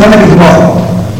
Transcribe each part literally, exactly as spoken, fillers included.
בונה בגמור.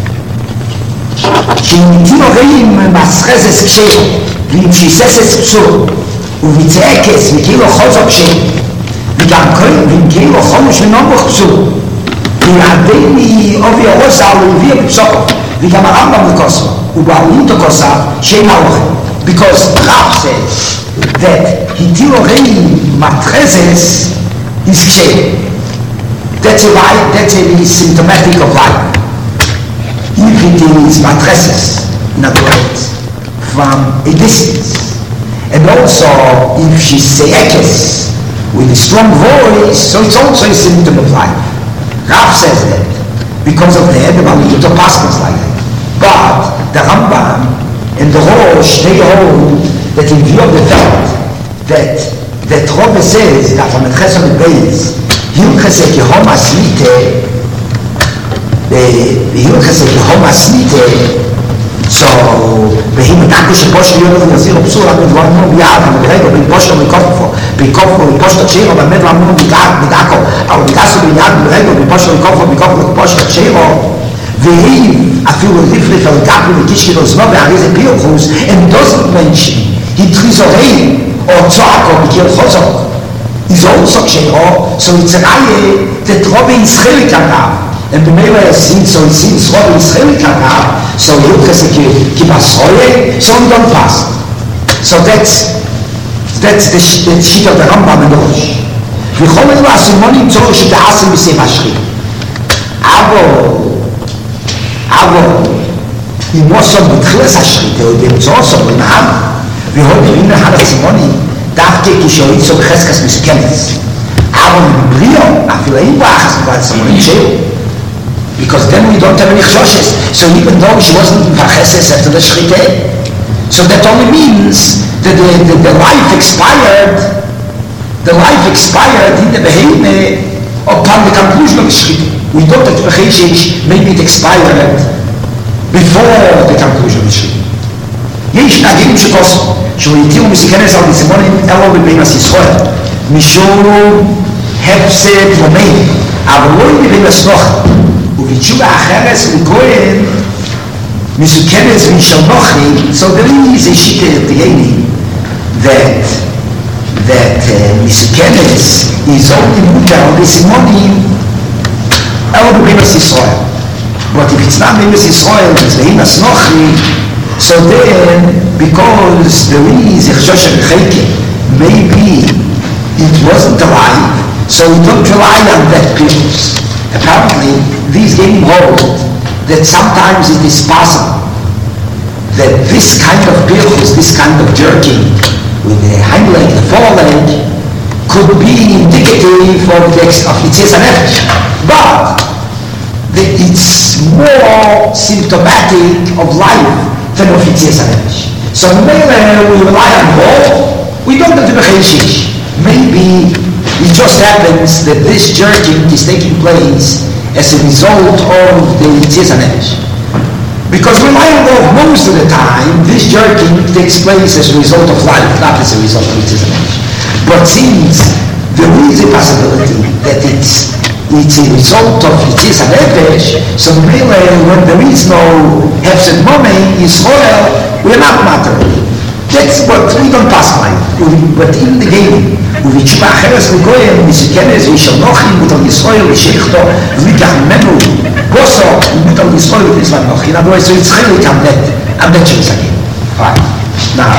שאם רואים מסחזס קשר, ואם שיססס פסול, וביצעקס, וכאילו חוזק שם, וגם כהן, ואם כאילו חומש ונומך פסול, ויעדני אובי הרוסה, ולהביא בפסוקו, וגם הרמב"ם לקוסו, ובעלים תקוסה, שאין האוכל. Because Rav says that Hitilo Rei Matrezes is Kshem. That's a lie, that's a symptomatic of lie. If it is Matrezes, in other words, from a distance. And also, if she sayekes with a strong voice, so it's also a symptom of lie. Rav says that because of that, the Malikuto Pascals like that. But the Rambam and the Rosh, they hold that in view of the fact that that Robbe says that from the Chesed Beis, Hilchese Kehom Aslite, Hilchese Kehom Aslite, so בהים מתקו שפושט להיות לו נזיר או פסול, אבל דבר נו ביעד, אבל ברגע בין פושטו מקופו, בקופו ופושטו צ'ירו, באמת ואמרו מדקו, אבל בגסו ביעד ברגע בין פושטו מקופו, בקופו ופושטו צ'ירו, והיא אפילו לפריך על גפו וקישקי לו זנו והרי זה פיוחוס, and doesn't mention, התחיזורי או צועקו בקיר חוזוק, is also צ'ירו, so it's a ראיה that Robbe is חלק עליו, and the Mela since so it seems Robbe is חלק עליו, so Hilchese Kibasroye, so we don't fast. So that's that's the, the sheet of the Rambam and the Rosh. V'chomen v'asimonim tzorah she'ta'asim b'sei mashchit. Avo, avo, im osam b'tchilas hashchit, או באמצעו osam b'naham, v'hol b'rin l'hal asimonim, דווקא כשהויצו בחזקס מסוכנס. avo מבריאו, אפילו אין ברachas ב'val asimonim she'u. Because then we don't have any choshes. So even though she wasn't vacheses after the shchite, so that only means that the, the, the life expired, the life expired in the beheme upon the conclusion of the shchite. We thought that vacheshish, maybe it expired before the conclusion of the shchite. יש נהגים שכוסו, שהוא יתירו מסכנס על בסימונים אלו בבין הסיסחורת, משום הפסד ומין, אבל לא יבין הסנוחת. ובתשובה אחרת לכהן מסוכנס ושלנוחי, so there is a sheet at the end that that uh, מסוכנס is only mutar בסימונים אלו בבינס ישראל. But if it's not בבינס ישראל, it's בבינס נוחי, so then because there is a חשוש בחלקה, maybe it wasn't alive, so we don't rely on that purpose. Apparently, these game hold that sometimes it is possible that this kind of pills, this kind of jerking with the hind leg, the foreleg, could be indicative of the of Yitzhak Nefesh. But the, it's more symptomatic of life than of Yitzhak Nefesh. So maybe we rely on both. We don't have to be cheshish. Maybe it just happens that this jerking is taking place as a result of the Yitzhak Nefesh. Because we might know most of the time this jerking takes place as a result of life, not as a result of Yitzhak Nefesh. But since there is a possibility that it's it's a result of Yitzhak Nefesh, so really when there is no hefsed momei, Yisrael, we're not mattering. That's what we don't pass by. But in the game, ובתשובה אחרת לגויים, מסוכנס וישלנוחים, מוטל ישראל ושייכתו, ומיקח ממנו בוסו, ומוטל ישראל ותסלם נוחים. אבל so it's really on that, on that choice again. Right. Now.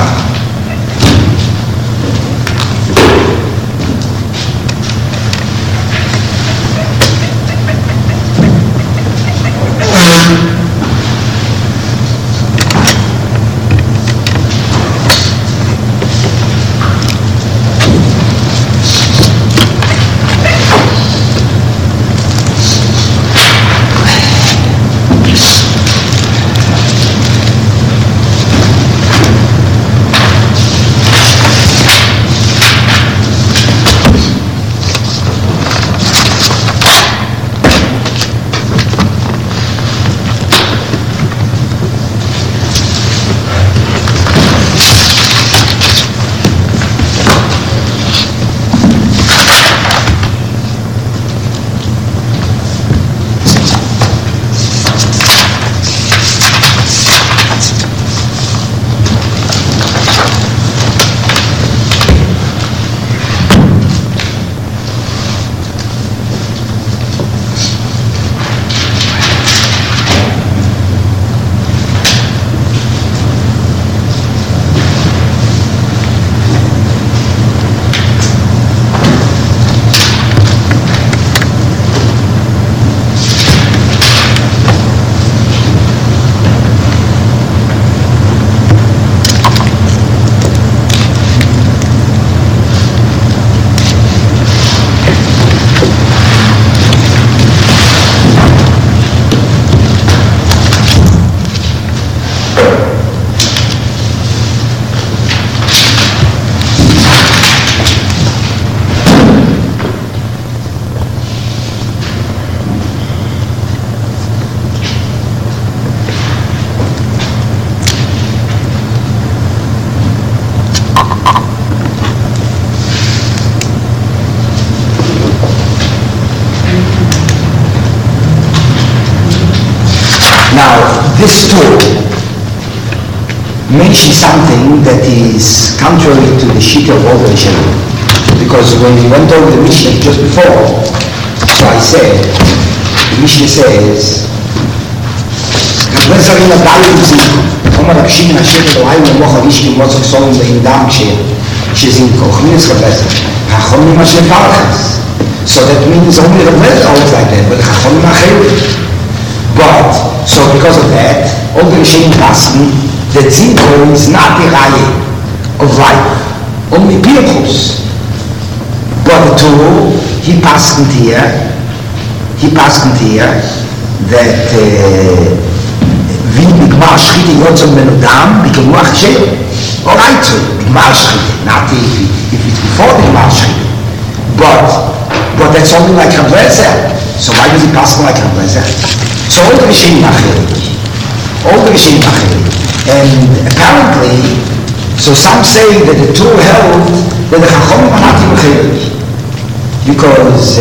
this too mentions something that is contrary to the Shita of all the Rishonim. Because when we went over the Mishnah just before, so I said, the Mishnah says, רב זרים עדיין זינקו. אומר רב שמעון השקל אוהי ומוח אביש כמוצק סולים בעמדם שזינקו. חמינס רב זר. החולים מה שלפרחס. So that means only Reb Lezer holds like that, but Chachonim Acherim. But, so because of that, all the Rishonim Paschen, that Zinko is not the Raye of life, only Pirchus. But the two, he passed here, he passed here, that wie Bigmar Schchite Yotzon Benudam, Bigmar Schchite. Alright, so Bigmar Schchite, not if, if it's before Bigmar Schchite. But, but that's only like Reb Lezer. So why does he pass like Reb Lezer? So all the Rishonim Acherim, all the Rishonim Acherim, and apparently, so some say that the two held that the Chachomim are not Acherim, because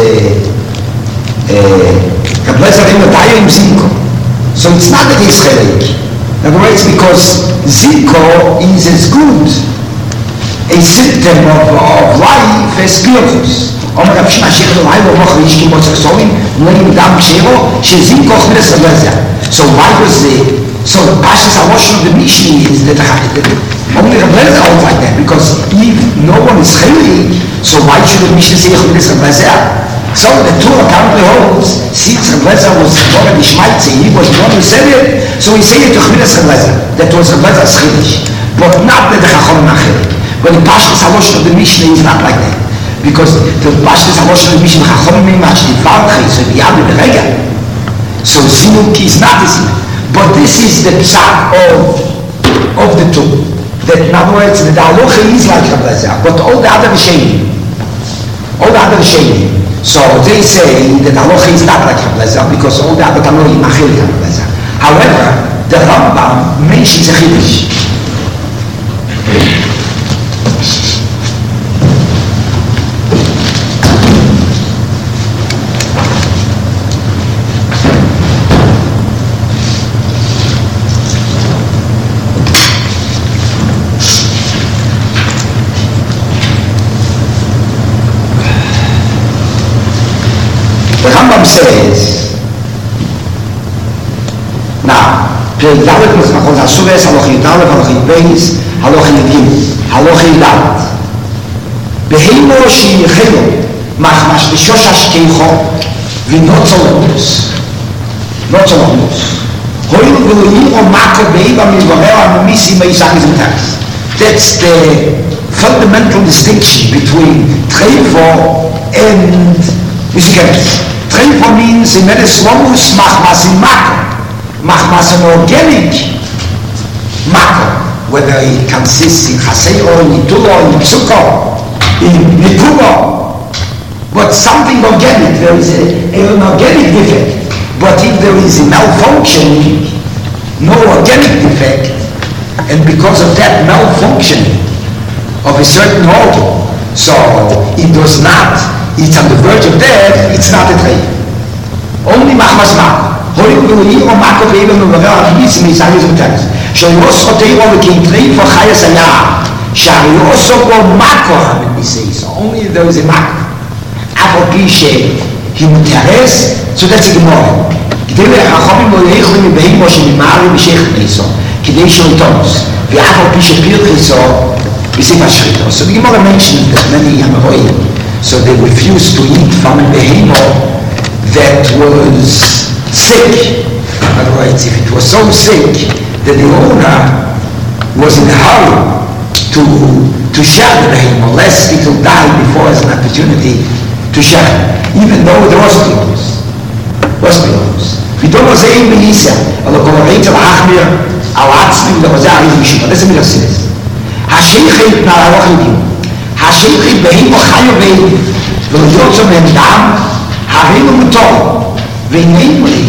Reb Lezer in the Dayim Zinko. So it's not that he's Chelik. In other words, because Zinko is as good a symptom of, of life as Pirchus. אומר רב שמעון השקל אוהי ומוח אביש כמוצק סולים ומלאים דם כשרו שזינקו חמינס רב לזר. So why was it? So the Pashas Aloshon of the Mishnah is that only Reb Lezer holds like that, because if no one is Chelik, so why should the Mishnah say Chmines Reb Lezer? So the two apparently holds, since Reb Lezer was born in Ishmaitze, he was born in Sevier, so he said it to Chmines Reb Lezer. That was Reb Lezer's Chiddush. But not that the Chachonim Acherim. But the Pashas Aloshon of the Mishnah is not like that. Because the Pashas Aloshon of the Mishnah Chachonim Mimach Shtifarchi, so the Yad Berega. So Zinuk is not the Zinuk. But this is the psak of, of the two. That in other words, the halacha is like Reb Lezer, but all the other Rishonim, all the other Rishonim. So they say that the halacha is not like Reb Lezer because all the other Tanoim are like Reb Lezer. However, the Rambam mentions a Chiddush. Says, now, Perek Dalet Mechmachot HaSuves, Halochi Dalet, Halochi Beis, Halochi Yagim, Halochi Dalet. Beheimo Sheyechelo, Machmash B'Shosh Ashkeicho, V'Notzolomus, Notzolomus. Hoil V'Loyim O Mako Be'eva Mizvareo Amomisi Meisach Izmitaris. That's the fundamental distinction between Treifo and Mizikeres. Treifo means in Meneslomus machmas in mako, machmas in organic mako, whether it consists in chaseo, in itulo, in psuko, in nikubo, but something organic. There is a, an organic defect, but if there is a malfunction, no organic defect, and because of that malfunction of a certain organ, so it does not, it's on the verge of death, it's not a treif. Only machmas mako. Holy Guluyi or mako ve'eva mevareo ha'mitzim me'isagis v'teres. She'yos oteiro v'kein treif or chayas hayah. She'yos ogo mako ha'mitzim. So only if there is a mako. Afo pi she'himuteres, so that's a gemara. K'dei le'chachomim lo yeichlim mi'beimo she'mimari v'sheichim eiso. K'dei she'oitonos. Ve'afo pi she'pirchiso b'sifas shrito. So the gemara mentioned that many Yamaroim, so they refused to eat from a behemoth that was sick. In other words, if it was so sick that the owner was in a hurry to, to share the behemoth, lest it will die before has an opportunity to share, even though there was pillows. Was pillows. We don't know say in Melissa, although Kolareit al-Achmir, al-Atzmi, the Hosea, is Mishima. That's a Milasis. Hasheichit na'arachim. השייכי בהימו חיו בהימו ולהיות שם הם דם הרינו מטור ואיננו לי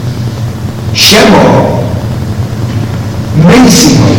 שמו מייסימוי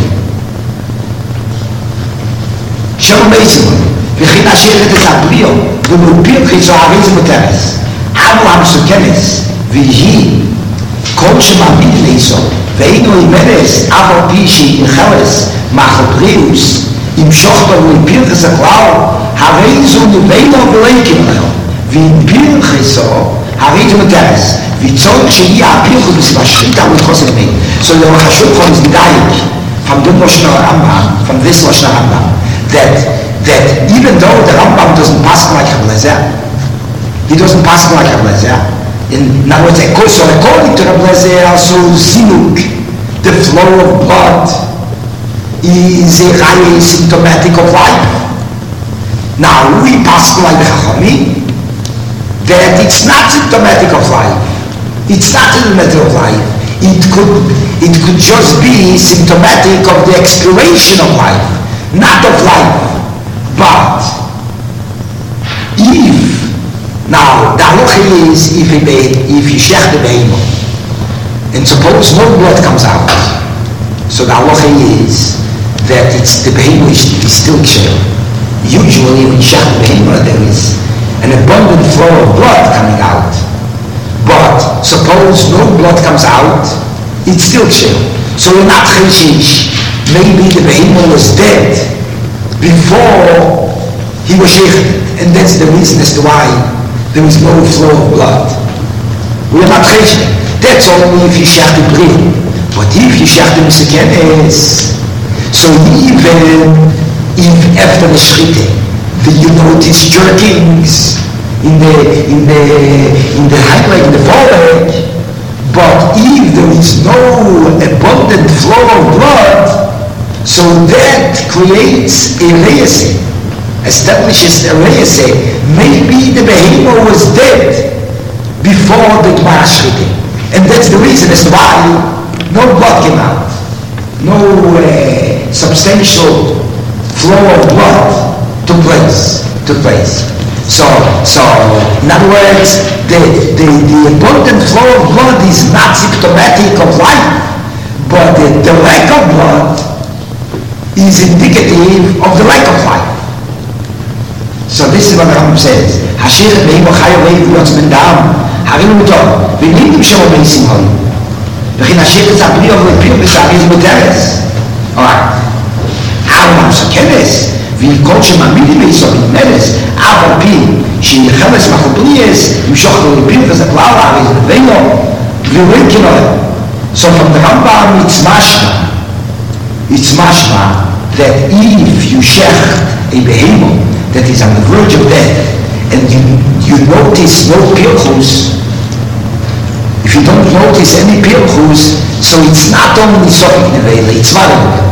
שמו מייסימוי וכן השייכת את הבריאו ומאופיר חיצו הריזו מטרס אבו המסוכנס והיא כל שמאמין לאיסו, ואינו אימנס, אף על פי שיחלס, מחבריאוס, עם שוחטו ופירחס הכלל, הרי זו נבינו ולהיקים לכם, ועם פירחסו, הרי זו מטרס, וצורך שיהיה הפירחוס בסביבה שחיטה ולחוסק מי. So the Hashukon is medayik from the Lashon Rambam, from this Lashon Rambam, that, that even though the Rambam doesn't pass like Rabbi Eliezer, he doesn't pass like Rabbi Eliezer. In other words, so according to Rabbi Eliezer, also zinuk, the flow of blood, is a highly symptomatic of life. Now we pass like the Chachamim, that it's not symptomatic of life. It's not in the matter of life. It could, it could just be symptomatic of the expiration of life, not of life. But if, now the halacha is if he if he shech the behemoth, and suppose no blood comes out, so the halacha is that it's the behemoth is still kosher. Usually when shech the behemoth there is an abundant flow of blood coming out. But suppose no blood comes out, it's still kosher. So we're not cheshish. Maybe the behemoth was dead before he was sheched, and that's the reason as to why there is no flow of blood. We're not cheshish. That's only if you shech the brim. But if you shech the misekenes, so even if after the shchite, you notice jerkings in the in the in the hind leg, in the foreleg, but if there is no abundant flow of blood, so that creates a reise, establishes a reise. Maybe the behemoth was dead before the Gemara Shchita, and that's the reason as to why no blood came out, no uh, substantial flow of blood took place. Took place. So, so in other words, the, the, the abundant flow of blood is not symptomatic of life, but the, the lack of blood is indicative of the lack of life. So this is what the Rambam says. Hashir be'imo chayo ve'im v'yotz ben dam, harinu mutov, v'nim shemo be'isim hoy. V'chin hashir tzah b'riyo v'lepir v'sa'ariz b'teres. Alright. Harinu m'sakenes, וכל שמאמינים ביסוד נמרס, אף על פי שיחלס מחובריאס, ימשוך ללפיר וזה כלל, הרי זה נבינו, ולא יקנוע. So from the Rambam, it's mashma, it's mashma, that if you shecht a behemoth that is on the verge of death, and you, you notice no pirchus, if you don't notice any pirchus, so it's not only sofik nevele, it's valuable.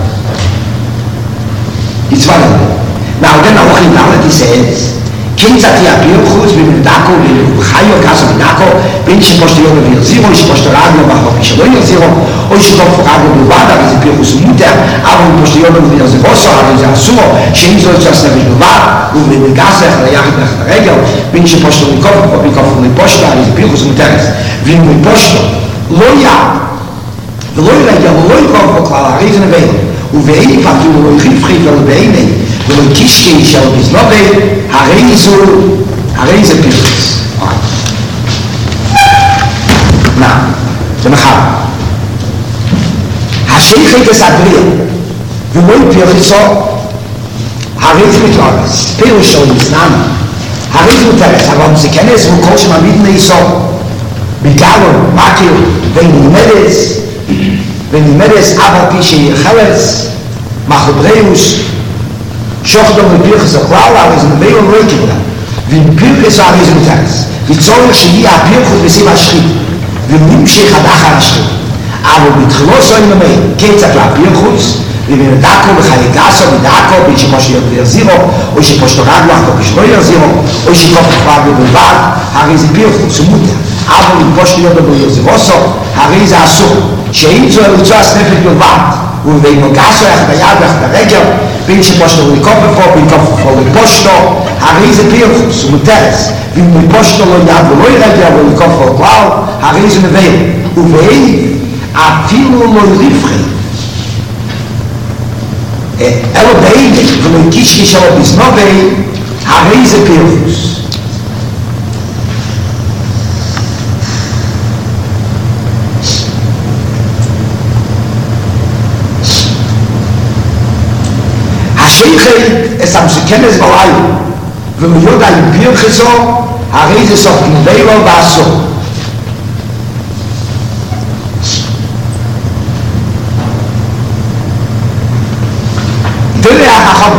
It's valuable. Now then Allah in Allah says, Kinzati apirchus b'medako b'chayo gaso b'dako בין שפושט יום וירזירו, שפושט רגלו בחוק שלא ירזירו, או שטוף רגלו בלבד, הרי זה פירחוס ומותר, אבל אם פושט יום וירזירוסו, הרי זה אסורו, שאם זו יוצא סנפש בלבד, ובמגסך ליחד מאחד הרגל, בין שפושט ומקוף, ומקוף ומפושט, הרי זה פירחוס ומותרס. ואם מפושט לא יד, ולא ירגל, ולא יקרוב בו כלל, הרי זה נבל, ובאיפה אפילו לא יחיב חיב ולא בעיני, ולא קישקי של בזנובי, הרי זו, הרי זה פירחוס. Now, the Machar. Hasheichik es adriyah. V'loi pirchiso, hariz mitlagas. Pirusho nisnana. Hariz muteres. Avam zikenes v'kol shemamid neiso. B'galo, makir, v'nimedes. V'nimedes aval pi sheyecheles. Machubreus. Shochdo v'pirchis aklal, hariz neveyo v'roikibla. V'pirchiso hariz muteres. V'tzorich sheyi apirchus v'siv hashchit. ונמשך עד אחר השחית. אבל בתחילוסו עם המי, קצת להפירחוץ, ובנדקו וחייגסו ודקו, בין שפושט ירזירו, או שפושט רגלו, או שלא ירזירו, או שפושט רגלו בלבד, הרי זה פירחוץ ומותר. אבל אם פושט ירזירוסו, הרי זה אסור. שאם זו ירצו הסנפת בלבד, ובנגסו יחד היד ויחד הרגל, בין שפושט לקופפו, בין קופפו לפושטו, הרי זה פירחוץ ומותרס. ואם מפושטו לא יד ולא ירגל ולקופפו כלל, הרי זה נבל. ובאי, אפילו לא יריפחי. אלו באי, ולא קישקי שלו בזנובי, הרי זה פירחוץ. Hamsheichel es am Shekenes Balayu. ומיודע יביר חזו, הרי זה סוף גנבי לו ועשו. דרך החכם.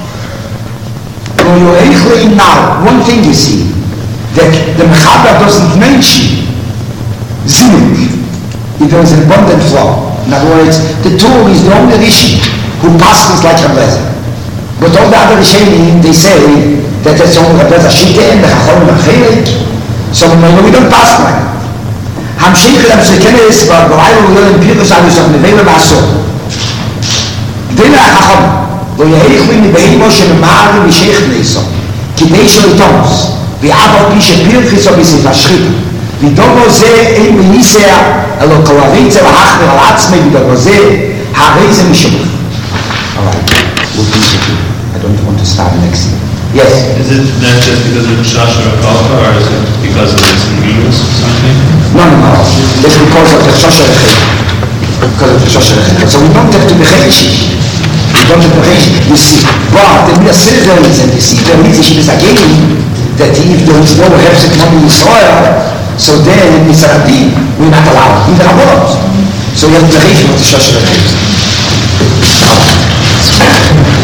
When you're actually now, one thing you see, that the Mechaber doesn't mention Zinuk. There is an abundant flow. In other words, the Torah is the only Rishi who passes like a blessing. But all the other Rishonim, they say that it's only a blessing Shite and the Chachom and Chelik. So we don't pass like it. Hamsheichel am Shekenes, but the Bible will in Pirus Adus of Nevela Vaso. Dina Chachom, lo yehichli Nebeimo Shenemari V'Sheich Neiso, Kidei Shel Thomas, V'Avar Pi Shepir Chiso B'Sif Ashchita, V'Domo Ze Ein Menisea, Elo Kolaritze V'Hachmer Al Atzmei, V'Domo Ze, Harei Ze Mishumach. All right, we'll finish it. I don't want to start next year. Yes? Is it not just because of Shasha or Kalpa, or is it because of this Negus or something? No, no, no. It's because of the Shasha Rechel. Because of the Shasha Rechel. So we don't have to be Rechish. We don't have to be Rechish. You see, but the Mir Silver is, and you see the Mitzvah is again, that if there is no Hefsek money in Israel, so then in Israel, we're not allowed. In the Rabot. So we have to be Rechish with the Shasha Rechel.